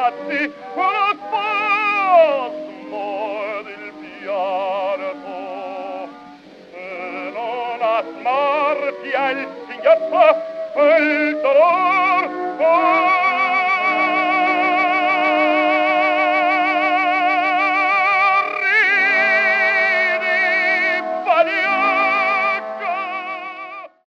ragazzi, lo spasmo del pianto, e non ha smarpia il singhiozzo, e il dolor,